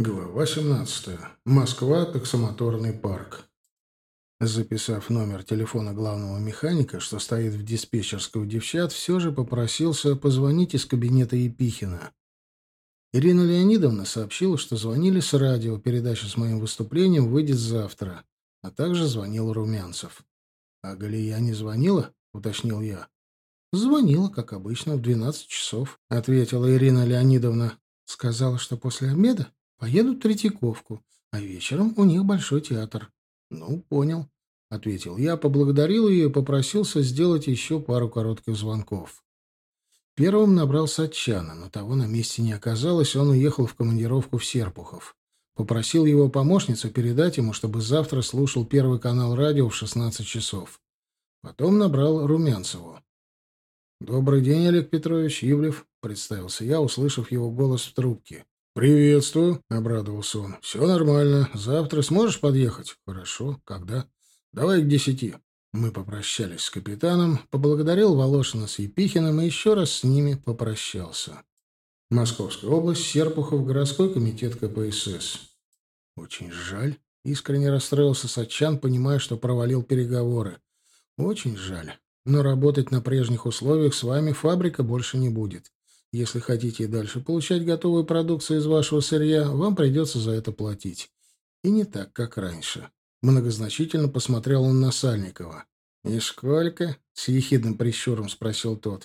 Глава 17. Москва. Таксомоторный парк. Записав номер телефона главного механика, что стоит в диспетчерской у девчат, все же попросился позвонить из кабинета Епихина. Ирина Леонидовна сообщила, что звонили с радио, передача с моим выступлением выйдет завтра, а также звонил Румянцев. «А Галия не звонила?» — уточнил я. «Звонила, как обычно, в 12 часов», — ответила Ирина Леонидовна. «Сказала, что после обеда поедут в Третьяковку, а вечером у них Большой театр». «Ну, понял», — ответил я, поблагодарил ее и попросился сделать еще пару коротких звонков. Первым набрал Сатчана, но того на месте не оказалось, он уехал в командировку в Серпухов. Попросил его помощницу передать ему, чтобы завтра слушал Первый канал радио в 16 часов. Потом набрал Румянцеву. «Добрый день, Олег Петрович, Ивлев», — представился я, услышав его голос в трубке. «Приветствую», — обрадовался он. «Все нормально. Завтра сможешь подъехать?» «Хорошо. Когда?» «Давай к 10». Мы попрощались с капитаном, поблагодарил Волошина с Епихиным и еще раз с ними попрощался. Московская область, Серпухов, городской комитет КПСС. «Очень жаль», — искренне расстроился Сатчан, понимая, что провалил переговоры. «Очень жаль. Но работать на прежних условиях с вами фабрика больше не будет. Если хотите и дальше получать готовую продукцию из вашего сырья, вам придется за это платить. И не так, как раньше». Многозначительно посмотрел он на Сальникова. «И сколько?» — с ехидным прищуром спросил тот.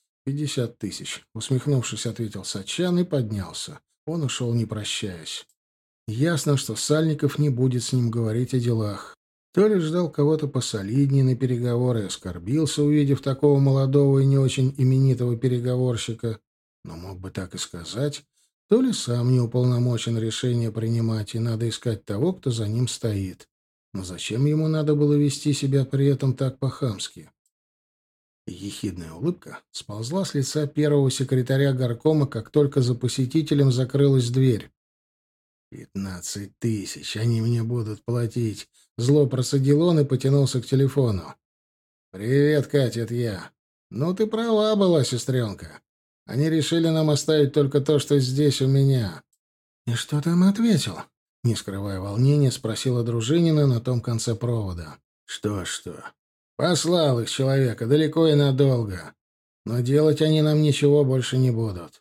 50 тысяч», — усмехнувшись, ответил Сатчан и поднялся. Он ушел, не прощаясь. Ясно, что Сальников не будет с ним говорить о делах. То ли ждал кого-то посолиднее на переговоры и оскорбился, увидев такого молодого и не очень именитого переговорщика, но мог бы так и сказать, то ли сам не уполномочен решение принимать, и надо искать того, кто за ним стоит. Но зачем ему надо было вести себя при этом так по-хамски? Ехидная улыбка сползла с лица первого секретаря горкома, как только за посетителем закрылась дверь. 15 тысяч они мне будут платить. Зло процедил он и потянулся к телефону. «Привет, Катя, это я. Ну, ты права была, сестренка. Они решили нам оставить только то, что здесь у меня». «И что ты им ответил?» Не скрывая волнения, спросила Дружинина на том конце провода. «Что-что? Послал их человека далеко и надолго. Но делать они нам ничего больше не будут».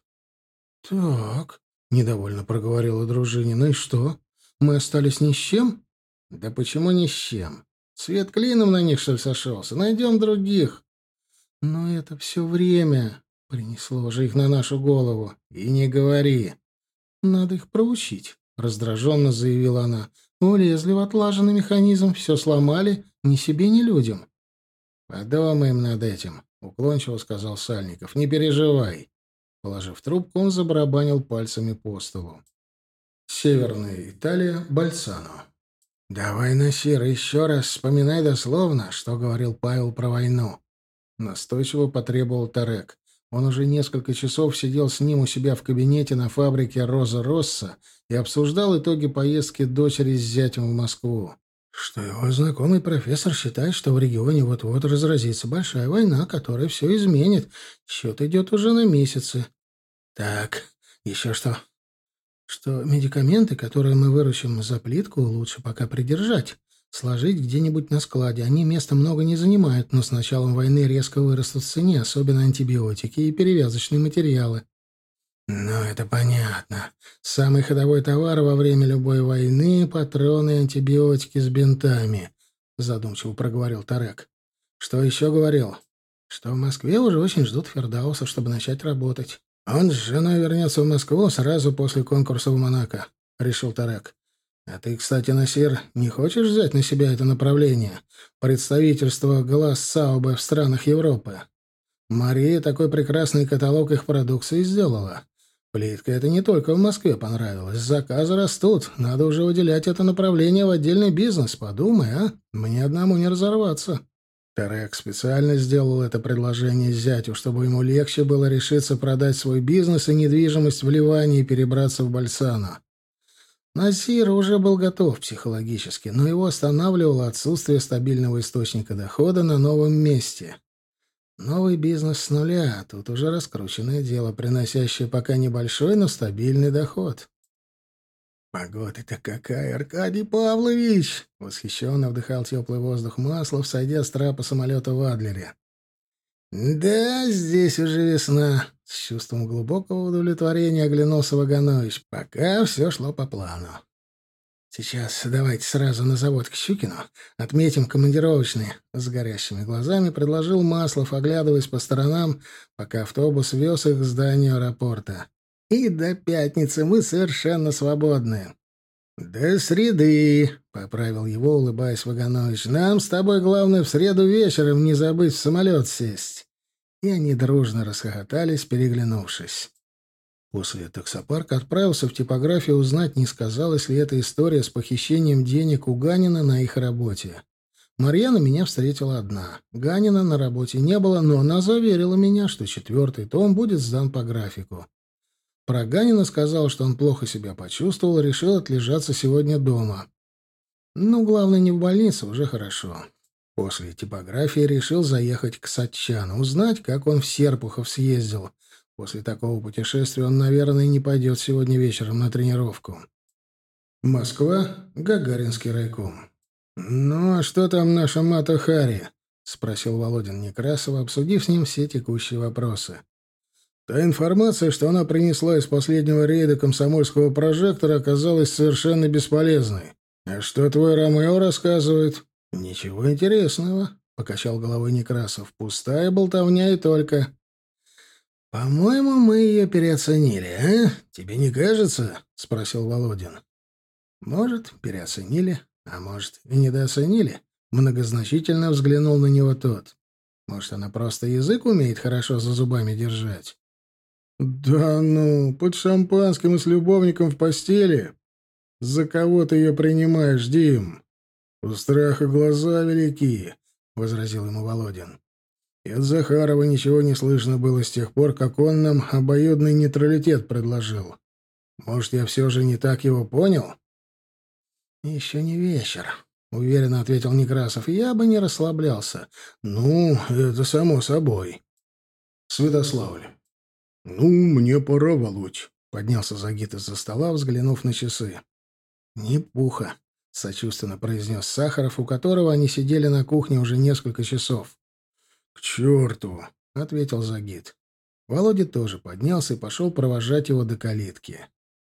«Так», — недовольно проговорила Дружинина, — «и что? Мы остались ни с чем?» «Да почему ни с чем? Свет клином на них, что ли, сошелся? Найдем других». «Но это все время принесло же их на нашу голову. И не говори». «Надо их проучить», — раздраженно заявила она. «Улезли в отлаженный механизм, все сломали, ни себе, ни людям». «Подумаем над этим», — уклончиво сказал Сальников. «Не переживай». Положив трубку, он забарабанил пальцами по столу. Северная Италия, Больцано. «Давай, Насир, еще раз вспоминай дословно, что говорил Павел про войну». Настойчиво потребовал Тарек. Он уже несколько часов сидел с ним у себя в кабинете на фабрике «Роза Росса» и обсуждал итоги поездки дочери с зятем в Москву. Что его знакомый профессор считает, что в регионе вот-вот разразится большая война, которая все изменит. Счет идет уже на месяцы. Так, еще что? Что медикаменты, которые мы выручим за плитку, лучше пока придержать. Сложить где-нибудь на складе. Они места много не занимают, но с началом войны резко вырастут в цене, особенно антибиотики и перевязочные материалы. Ну, это понятно. Самый ходовой товар во время любой войны — патроны и антибиотики с бинтами, — задумчиво проговорил Тарек. Что еще говорил? Что в Москве уже очень ждут Фердауса, чтобы начать работать. Он с женой вернется в Москву сразу после конкурса в Монако, — решил Тарек. А ты, кстати, Насир, не хочешь взять на себя это направление? Представительство глаз Саубе в странах Европы. Мария такой прекрасный каталог их продукции сделала. Плитка это не только в Москве понравилась. Заказы растут. Надо уже выделять это направление в отдельный бизнес. Подумай, а? Мне одному не разорваться. Тарек специально сделал это предложение зятю, чтобы ему легче было решиться продать свой бизнес и недвижимость в Ливане и перебраться в Бальсано. Насир уже был готов психологически, но его останавливало отсутствие стабильного источника дохода на новом месте. Новый бизнес с нуля, а тут уже раскрученное дело, приносящее пока небольшой, но стабильный доход. «Погода-то какая, Аркадий Павлович!» — восхищенно вдыхал теплый воздух Маслов, сойдя с трапа самолета в Адлере. «Да, здесь уже весна», — с чувством глубокого удовлетворения оглянулся Ваганович. «Пока все шло по плану. Сейчас давайте сразу на завод к Щукину. Отметим командировочные». С горящими глазами предложил Маслов, оглядываясь по сторонам, пока автобус вез их к зданию аэропорта. «И до пятницы мы совершенно свободны». «До среды», — поправил его, улыбаясь Ваганович. «Нам с тобой главное в среду вечером не забыть в самолет сесть». И они дружно расхохотались, переглянувшись. После таксопарк отправился в типографию узнать, не сказалась ли эта история с похищением денег у Ганина на их работе. Марьяна меня встретила одна. Ганина на работе не было, но она заверила меня, что 4-й том будет сдан по графику. Про Ганина сказал, что он плохо себя почувствовал и решил отлежаться сегодня дома. Ну, главное, не в больнице, уже хорошо. После типографии решил заехать к Сатчану, узнать, как он в Серпухов съездил. После такого путешествия он, наверное, не пойдет сегодня вечером на тренировку. Москва, Гагаринский райком. «Ну, а что там наша Мата Хари?» — спросил Володин Некрасова, обсудив с ним все текущие вопросы. Та информация, что она принесла из последнего рейда комсомольского прожектора, оказалась совершенно бесполезной. А что твой Ромео рассказывает? Ничего интересного, — покачал головой Некрасов. Пустая болтовня и только. По-моему, мы ее переоценили, а? Тебе не кажется? — спросил Володин. Может, переоценили, а может, и недооценили. Многозначительно взглянул на него тот. Может, она просто язык умеет хорошо за зубами держать? «Да ну, под шампанским и с любовником в постели? За кого ты ее принимаешь, Дим? У страха глаза велики», — возразил ему Володин. «И от Захарова ничего не слышно было с тех пор, как он нам обоюдный нейтралитет предложил. Может, я все же не так его понял?» «Еще не вечер», — уверенно ответил Некрасов. «Я бы не расслаблялся». «Ну, это само собой». «Святославль». «Ну, мне пора, Володь», — поднялся Загид из-за стола, взглянув на часы. «Не пуха», — сочувственно произнес Сахаров, у которого они сидели на кухне уже несколько часов. «К черту», — ответил Загид. Володя тоже поднялся и пошел провожать его до калитки.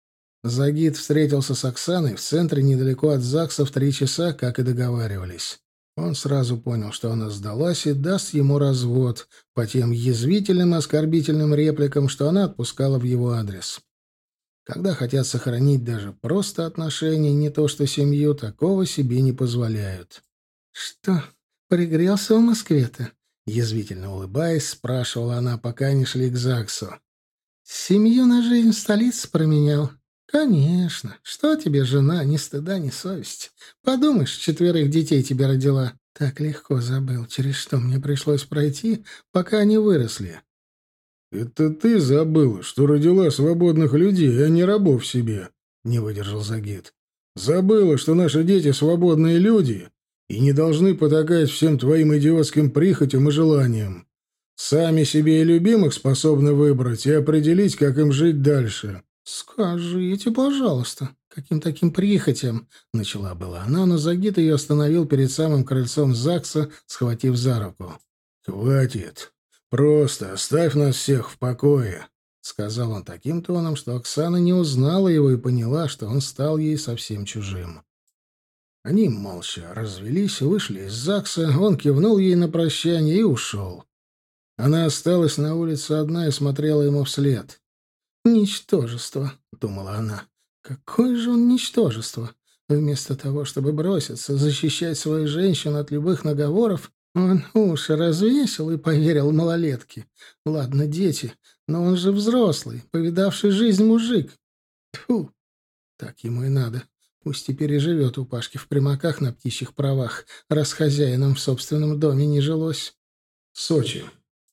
Загид встретился с Оксаной в центре недалеко от ЗАГСа в 3 часа, как и договаривались. Он сразу понял, что она сдалась и даст ему развод по тем язвительным и оскорбительным репликам, что она отпускала в его адрес. Когда хотят сохранить даже просто отношения, не то что семью, такого себе не позволяют. «Что, пригрелся в Москве-то?» — язвительно улыбаясь, спрашивала она, пока они шли к ЗАГСу. «Семью на жизнь в столице променял?» «Конечно. Что тебе жена, ни стыда, ни совести? Подумаешь, 4 детей тебе родила. Так легко забыл, через что мне пришлось пройти, пока они выросли». «Это ты забыла, что родила свободных людей, а не рабов себе», — не выдержал Загид. «Забыла, что наши дети свободные люди и не должны потакать всем твоим идиотским прихотям и желаниям. Сами себе и любимых способны выбрать и определить, как им жить дальше». «Скажите, пожалуйста, каким таким прихотям?» — начала была она, но Загид ее остановил перед самым крыльцом ЗАГСа, схватив за руку. «Хватит. Просто оставь нас всех в покое», — сказал он таким тоном, что Оксана не узнала его и поняла, что он стал ей совсем чужим. Они молча развелись, вышли из ЗАГСа, он кивнул ей на прощание и ушел. Она осталась на улице одна и смотрела ему вслед. «Ничтожество», — думала она. «Какое же он ничтожество! Вместо того, чтобы броситься, защищать свою женщину от любых наговоров, он уши развесил и поверил малолетке. Ладно, дети, но он же взрослый, повидавший жизнь мужик. Тьфу! Так ему и надо. Пусть теперь и живет у Пашки в примаках на птичьих правах, раз хозяином в собственном доме не жилось». Сочи.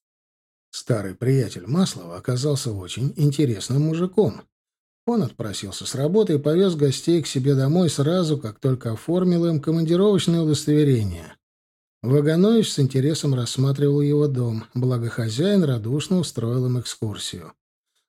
Старый приятель Маслова оказался очень интересным мужиком. Он отпросился с работы и повез гостей к себе домой сразу, как только оформил им командировочное удостоверение. Ваганович с интересом рассматривал его дом, благо хозяин радушно устроил им экскурсию.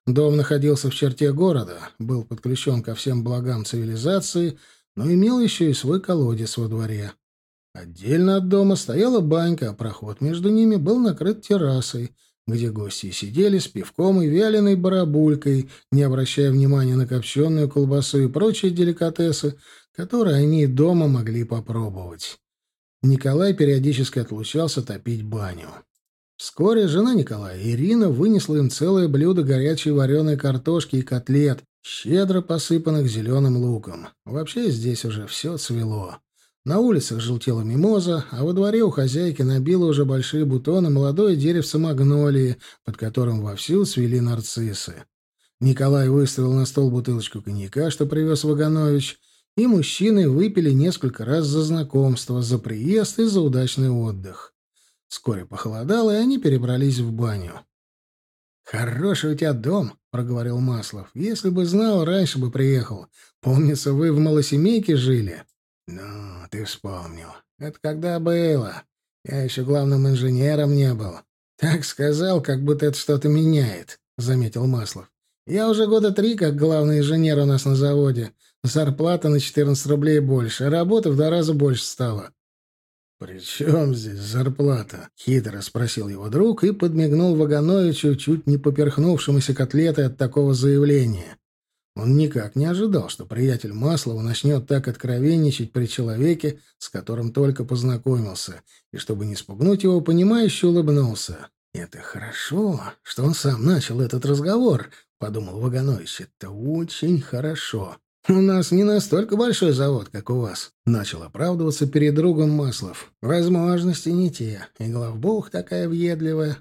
Дом находился в черте города, был подключен ко всем благам цивилизации, но имел еще и свой колодец во дворе. Отдельно от дома стояла банька, а проход между ними был накрыт террасой, где гости сидели с пивком и вяленой барабулькой, не обращая внимания на копченую колбасу и прочие деликатесы, которые они дома могли попробовать. Николай периодически отлучался топить баню. Вскоре жена Николая, Ирина, вынесла им целое блюдо горячей вареной картошки и котлет, щедро посыпанных зеленым луком. Вообще здесь уже все цвело. На улицах желтела мимоза, а во дворе у хозяйки набило уже большие бутоны молодое деревце магнолии, под которым вовсю цвели нарциссы. Николай выставил на стол бутылочку коньяка, что привез Ваганович, и мужчины выпили несколько раз за знакомство, за приезд и за удачный отдых. Вскоре похолодало, и они перебрались в баню. «Хороший у тебя дом», — проговорил Маслов. «Если бы знал, раньше бы приехал. Помнится, вы в малосемейке жили». «Ну, ты вспомнил. Это когда было. Я еще главным инженером не был». «Так сказал, как будто это что-то меняет», — заметил Маслов. «Я уже года 3 как главный инженер у нас на заводе. Зарплата на 14 рублей больше, а работы в 2 раза больше стало». «При чем здесь зарплата?» — хитро спросил его друг и подмигнул Вагановичу, чуть не поперхнувшемуся котлетой от такого заявления. Он никак не ожидал, что приятель Маслова начнет так откровенничать при человеке, с которым только познакомился, и, чтобы не спугнуть его, понимающе улыбнулся. «Это хорошо, что он сам начал этот разговор», — подумал Ваганович. «Это очень хорошо. У нас не настолько большой завод, как у вас», — начал оправдываться перед другом Маслов. «Возможности не те, и главбух такая въедливая».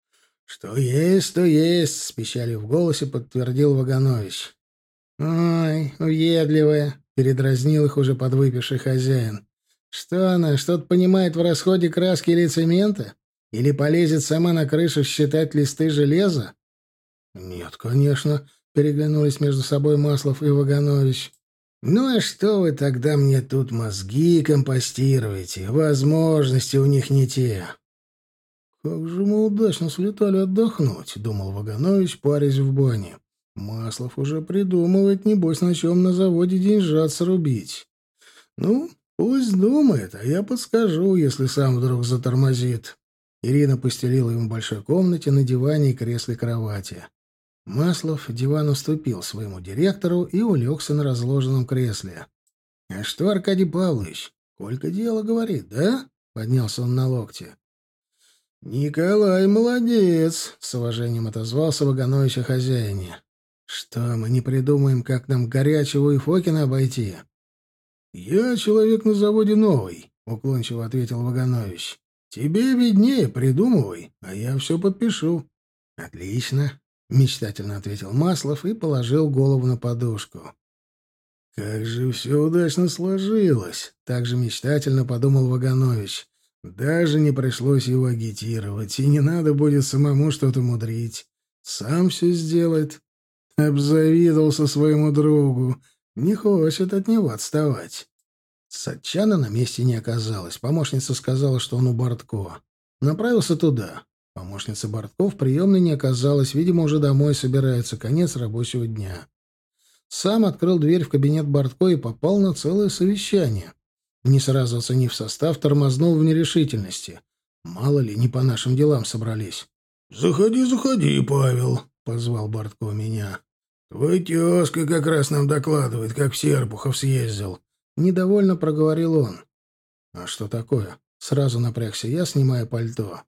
«Что есть, то есть», — с печалью в голосе подтвердил Ваганович. «Ой, въедливая», — передразнил их уже подвыпивший хозяин. «Что она, что-то понимает в расходе краски или цемента? Или полезет сама на крышу считать листы железа?» «Нет, конечно», — переглянулись между собой Маслов и Ваганович. «Ну а что вы тогда мне тут мозги компостируете? Возможности у них не те». «Как же мы удачно слетали отдохнуть», — думал Ваганович, парясь в бане. «Маслов уже придумывает, небось, на чем на заводе деньжат срубить. Ну, пусть думает, а я подскажу, если сам вдруг затормозит». Ирина постелила ему в большой комнате на диване и кресле кровати. Маслов диван уступил своему директору и улегся на разложенном кресле. «А что, Аркадий Павлович, Колька дело говорит, да?» — поднялся он на локте. «Николай молодец», — с уважением отозвался Ваганович о хозяине. «Что, мы не придумаем, как нам горячего и Фокина обойти?» «Я человек на заводе новый», — уклончиво ответил Ваганович. «Тебе виднее, придумывай, а я все подпишу». «Отлично», — мечтательно ответил Маслов и положил голову на подушку. «Как же все удачно сложилось», — также мечтательно подумал Ваганович. «Даже не пришлось его агитировать, и не надо будет самому что-то мудрить. Сам все сделает». Обзавидовался своему другу. Не хочет от него отставать. Сатчана на месте не оказалось. Помощница сказала, что он у Бортко. Направился туда. Помощница Бортко в приемной не оказалась. Видимо, уже домой собирается. Конец рабочего дня. Сам открыл дверь в кабинет Бортко и попал на целое совещание. Не сразу оценив состав, тормознул в нерешительности. Мало ли, не по нашим делам собрались. «Заходи, заходи, Павел», — позвал Бортко меня. «Твой тезка как раз нам докладывает, как в Серпухов съездил». Недовольно проговорил он. «А что такое?» Сразу напрягся я, снимая пальто.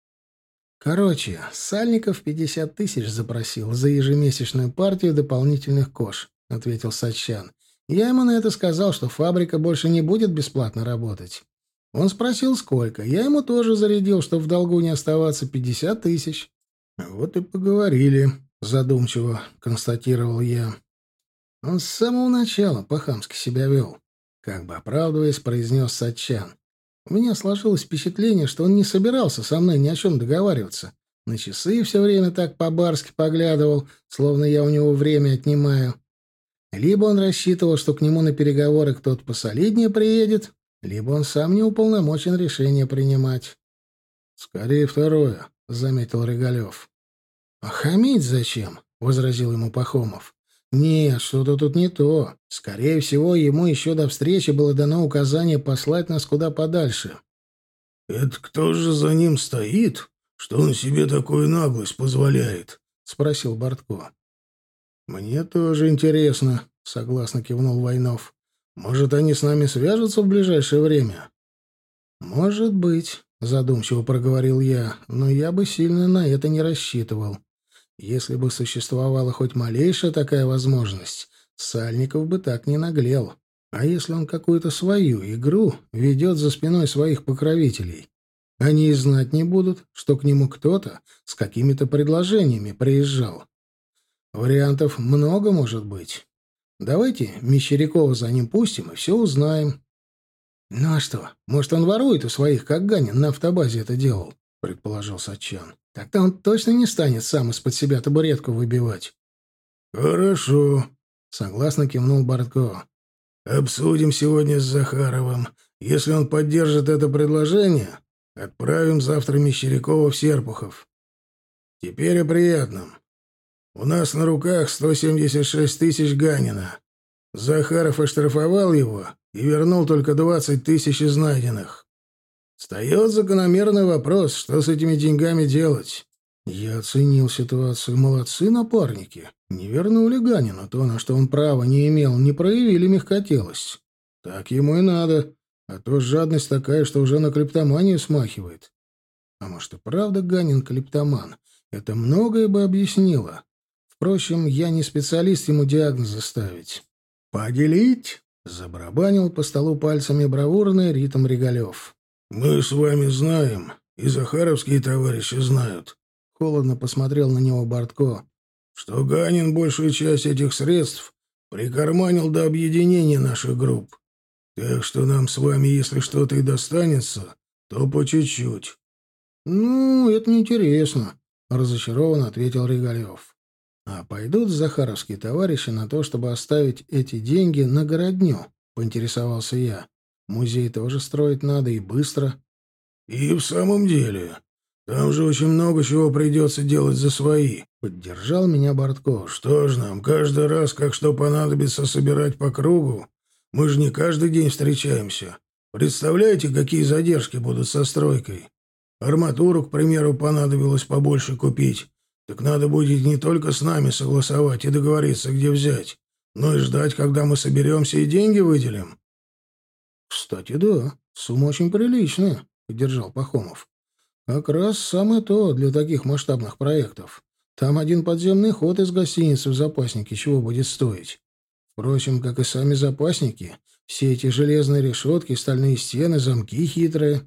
«Короче, Сальников 50 тысяч запросил за ежемесячную партию дополнительных кож», — ответил Сатчан. «Я ему на это сказал, что фабрика больше не будет бесплатно работать. Он спросил, сколько. Я ему тоже зарядил, чтобы в долгу не оставаться, 50 тысяч». «Вот и поговорили», — задумчиво констатировал я. Он с самого начала по-хамски себя вел. Как бы оправдываясь, произнес Сатчан. У меня сложилось впечатление, что он не собирался со мной ни о чем договариваться. На часы все время так по-барски поглядывал, словно я у него время отнимаю. Либо он рассчитывал, что к нему на переговоры кто-то посолиднее приедет, либо он сам не уполномочен решение принимать. — Скорее второе, — заметил Регалев. — А хамить зачем? возразил ему Пахомов. «Нет, что-то тут не то. Скорее всего, ему еще до встречи было дано указание послать нас куда подальше». «Это кто же за ним стоит, что он себе такую наглость позволяет?» — спросил Бортко. «Мне тоже интересно», — согласно кивнул Войнов. «Может, они с нами свяжутся в ближайшее время?» «Может быть», — задумчиво проговорил я, — «но я бы сильно на это не рассчитывал. Если бы существовала хоть малейшая такая возможность, Сальников бы так не наглел. А если он какую-то свою игру ведет за спиной своих покровителей? Они и знать не будут, что к нему кто-то с какими-то предложениями приезжал. Вариантов много может быть. Давайте Мещерякова за ним пустим и все узнаем». «Ну а что, может, он ворует у своих, как Ганин на автобазе это делал?» — предположил Сатчан. «Тогда он точно не станет сам из-под себя табуретку выбивать». «Хорошо», — согласно кивнул Бортко. «Обсудим сегодня с Захаровым. Если он поддержит это предложение, отправим завтра Мещерякова в Серпухов. Теперь о приятном. У нас на руках 176 тысяч Ганина. Захаров оштрафовал его и вернул только 20 тысяч из найденных. Встает закономерный вопрос, что с этими деньгами делать. Я оценил ситуацию. Молодцы напарники. Не вернули Ганину то, на что он права не имел, не проявили мягкотелость. Так ему и надо. А то жадность такая, что уже на клептоманию смахивает. А может и правда Ганин клептоман? Это многое бы объяснило. Впрочем, я не специалист ему диагнозы ставить. «Поделить?» — забарабанил по столу пальцами бравурный Ритм Регалев. «Мы с вами знаем, и захаровские товарищи знают», — холодно посмотрел на него Бортко, «что Ганин большую часть этих средств прикарманил до объединения наших групп. Так что нам с вами, если что-то и достанется, то по чуть-чуть». «Ну, это неинтересно», — разочарованно ответил Регалев. «А пойдут захаровские товарищи на то, чтобы оставить эти деньги на городню?» — поинтересовался я. «Музей тоже строить надо и быстро». «И в самом деле, там же очень много чего придется делать за свои», — поддержал меня Бортко. «Что ж нам, каждый раз, как что понадобится, собирать по кругу? Мы же не каждый день встречаемся. Представляете, какие задержки будут со стройкой? Арматуру, к примеру, понадобилось побольше купить. Так надо будет не только с нами согласовать и договориться, где взять, но и ждать, когда мы соберемся и деньги выделим». «Кстати, да, сумма очень приличная», — поддержал Пахомов. «Как раз самое то для таких масштабных проектов. Там один подземный ход из гостиницы в запаснике чего будет стоить. Впрочем, как и сами запасники, все эти железные решетки, стальные стены, замки хитрые.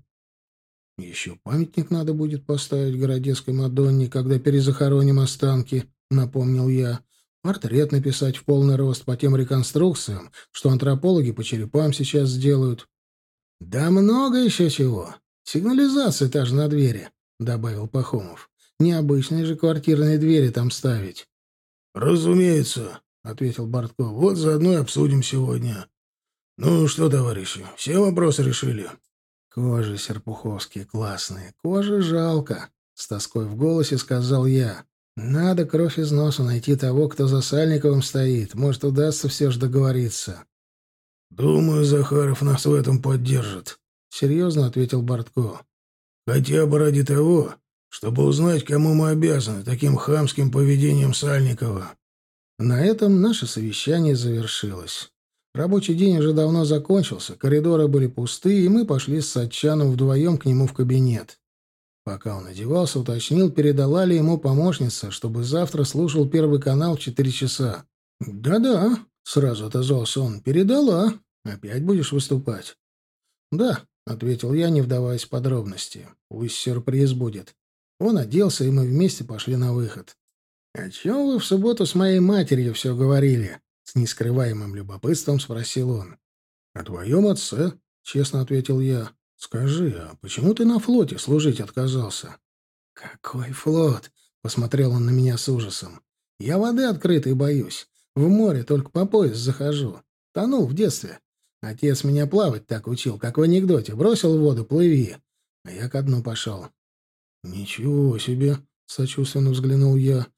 Еще памятник надо будет поставить Городецкой Мадонне, когда перезахороним останки», — напомнил я. «Портрет написать в полный рост по тем реконструкциям, что антропологи по черепам сейчас сделают». «Да много еще чего. Сигнализация та же на двери», — добавил Пахомов. «Необычные же квартирные двери там ставить». «Разумеется», — ответил Бортко. «Вот заодно и обсудим сегодня. Ну что, товарищи, все вопросы решили?» «Кожи серпуховские классные, кожи жалко», — с тоской в голосе сказал я. «Надо кровь из носу найти того, кто за Сальниковым стоит. Может, удастся все же договориться». «Думаю, Захаров нас в этом поддержит», — серьезно ответил Бортко. «Хотя бы ради того, чтобы узнать, кому мы обязаны таким хамским поведением Сальникова». На этом наше совещание завершилось. Рабочий день уже давно закончился, коридоры были пусты, и мы пошли с Сатчаном вдвоем к нему в кабинет. Пока он одевался, уточнил, передала ли ему помощница, чтобы завтра слушал Первый канал в 4 часа. «Да-да», — сразу отозвался он, — «передала. Опять будешь выступать?» «Да», — ответил я, не вдаваясь в подробности. «Пусть сюрприз будет». Он оделся, и мы вместе пошли на выход. «О чем вы в субботу с моей матерью все говорили?» — с нескрываемым любопытством спросил он. «О твоем отце», — честно ответил я. «Скажи, а почему ты на флоте служить отказался?» «Какой флот?» — посмотрел он на меня с ужасом. «Я воды открытой боюсь. В море только по пояс захожу. Тонул в детстве. Отец меня плавать так учил, как в анекдоте. Бросил в воду — плыви. А я ко дну пошел». «Ничего себе!» — сочувственно взглянул я.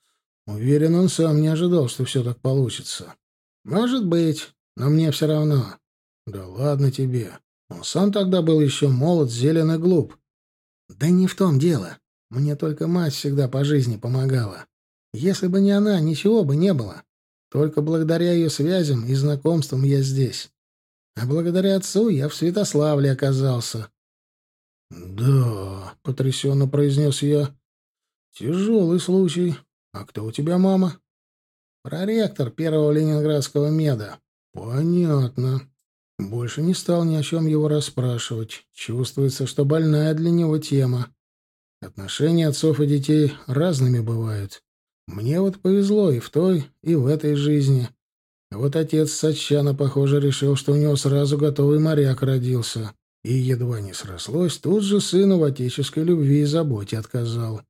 Уверен, он сам не ожидал, что все так получится. Может быть, но мне все равно. Да ладно тебе. Он сам тогда был еще молод, зелен и глуп. Да не в том дело. Мне только мать всегда по жизни помогала. Если бы не она, ничего бы не было. Только благодаря ее связям и знакомствам я здесь. А благодаря отцу я в Святославле оказался. «Да», — потрясенно произнес я, — «тяжелый случай. А кто у тебя мама?» «Проректор первого ленинградского меда». «Понятно». Больше не стал ни о чем его расспрашивать. Чувствуется, что больная для него тема. Отношения отцов и детей разными бывают. Мне вот повезло и в той, и в этой жизни. А вот отец Сатчана, похоже, решил, что у него сразу готовый моряк родился. И едва не срослось, тут же сыну в отеческой любви и заботе отказал.